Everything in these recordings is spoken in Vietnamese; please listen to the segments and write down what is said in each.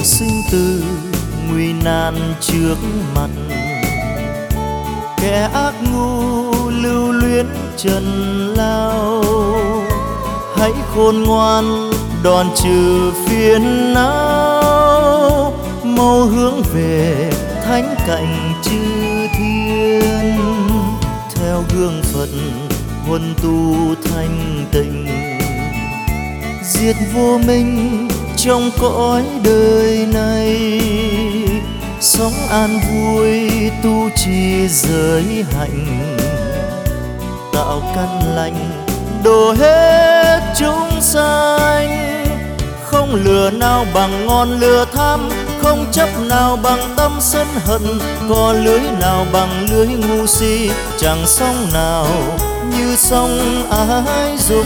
sinh tử nguy nan trước mặt. Kẻ ác ngu lưu luyến trần lao, hãy khôn ngoan đòn trừ phiền não, mau hướng về thánh cạnh chư thiên. Theo gương Phật huân tu thanh tịnh, diệt vô minh trong cõi đời này. Sống an vui tu trì giới hạnh, tạo căn lành độ hết chúng sanh. Không lừa nào bằng ngọn lửa tham, không chấp nào bằng tâm sân hận. Có lưới nào bằng lưới ngu si, chẳng sóng nào như sông ái dục.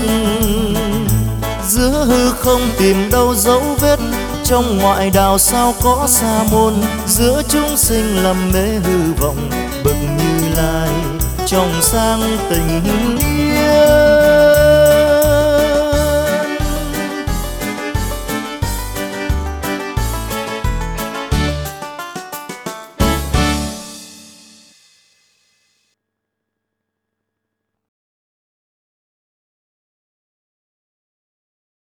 Giữa hư không tìm đâu dấu vết, trong ngoại đạo sao có sa môn. Giữa chúng sinh lầm mê hư vọng, bậc Như Lai trong sáng tình yêu.